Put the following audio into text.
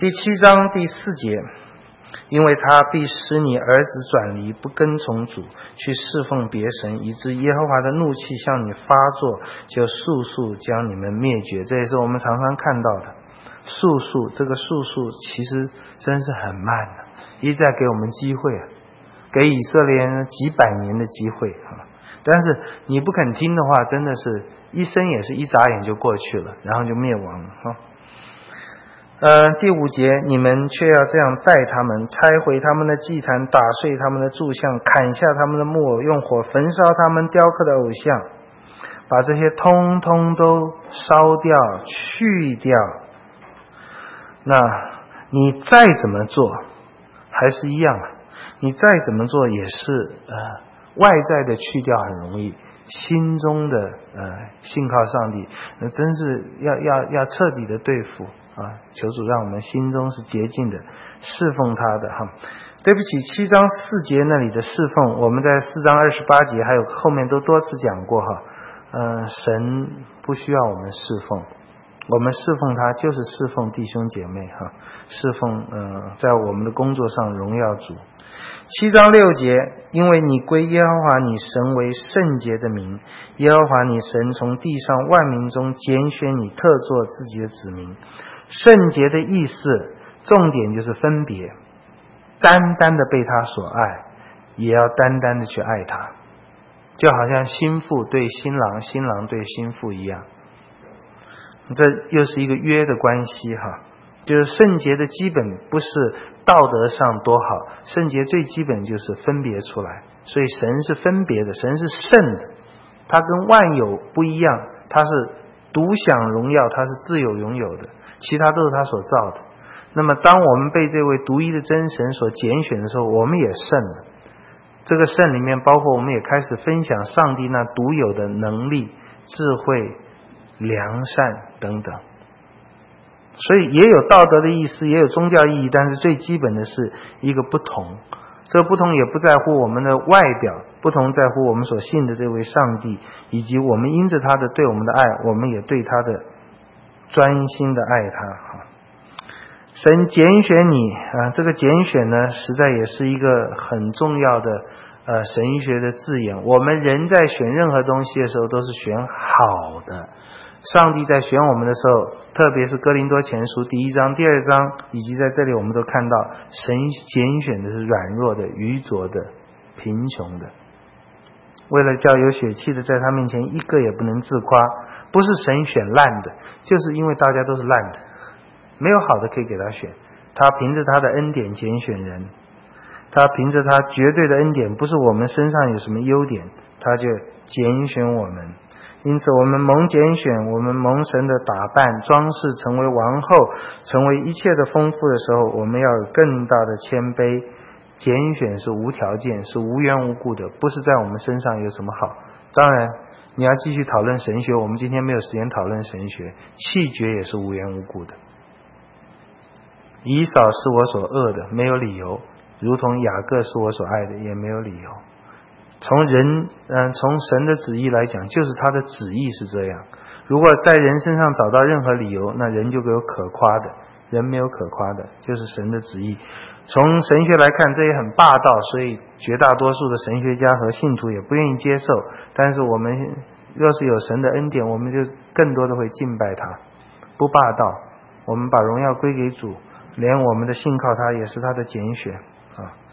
第7章第4节，因为他必使你儿子转离，不跟从主，去侍奉别神，以致耶和华的怒气向你发作，就速速将你们灭绝。这也是我们常常看到的。速速，这个速速其实真是很慢的，一再给我们机会，给以色列人几百年的机会啊！但是你不肯听的话，真的是一生也是一眨眼就过去了，然后就灭亡了哈。第5节，你们却要这样待他们，拆毁他们的祭坛，打碎他们的柱像，砍下他们的木偶，用火焚烧他们雕刻的偶像，把这些通通都烧掉去掉。那你再怎么做还是一样，你再怎么做也是外在的去掉很容易，心中的信靠上帝真是要彻底的对付啊！求主让我们心中是洁净的，侍奉他的哈。对不起，7章4节那里的侍奉，我们在4章28节还有后面都多次讲过哈。神不需要我们侍奉，我们侍奉他就是侍奉弟兄姐妹哈，侍奉在我们的工作上荣耀主。7章6节，因为你归耶和华你神为圣洁的名，耶和华你神从地上万民中拣选你，特作自己的子民。圣洁的意思重点就是分别，单单的被他所爱，也要单单的去爱他，就好像新妇对新郎，新郎对新妇一样。这又是一个约的关系哈，就是圣洁的基本不是道德上多好，圣洁最基本就是分别出来。所以神是分别的，神是圣的，他跟万有不一样，他是独享荣耀，他是自有拥有的，其他都是他所造的。那么当我们被这位独一的真神所拣选的时候，我们也圣了。这个圣里面包括我们也开始分享上帝那独有的能力、智慧、良善等等。所以也有道德的意思，也有宗教意义，但是最基本的是一个不同。这个不同也不在乎我们的外表，不同在乎我们所信的这位上帝，以及我们因着他的对我们的爱，我们也对他的专心的爱他。神拣选你这个拣选呢，实在也是一个很重要的神学的字眼。我们人在选任何东西的时候都是选好的，上帝在选我们的时候，特别是哥林多前书第1章、第2章，以及在这里我们都看到神拣选的是软弱的、愚拙的、贫穷的，为了叫有血气的在他面前一个也不能自夸。不是神选烂的，就是因为大家都是烂的，没有好的可以给他选。他凭着他的恩典拣选人，他凭着他绝对的恩典，不是我们身上有什么优点，他就拣选我们。因此我们蒙拣选，我们蒙神的打扮装饰，成为王后，成为一切的丰富的时候，我们要有更大的谦卑。拣选是无条件，是无缘无故的，不是在我们身上有什么好。当然你要继续讨论神学，我们今天没有时间讨论神学。弃绝也是无缘无故的，以扫是我所恶的，没有理由，如同雅各是我所爱的，也没有理由。从神的旨意来讲，就是他的旨意是这样。如果在人身上找到任何理由，那人就有可夸的，人没有可夸的，就是神的旨意。从神学来看，这也很霸道，所以绝大多数的神学家和信徒也不愿意接受。但是我们若是有神的恩典，我们就更多的会敬拜他，不霸道，我们把荣耀归给主，连我们的信靠他也是他的拣选啊。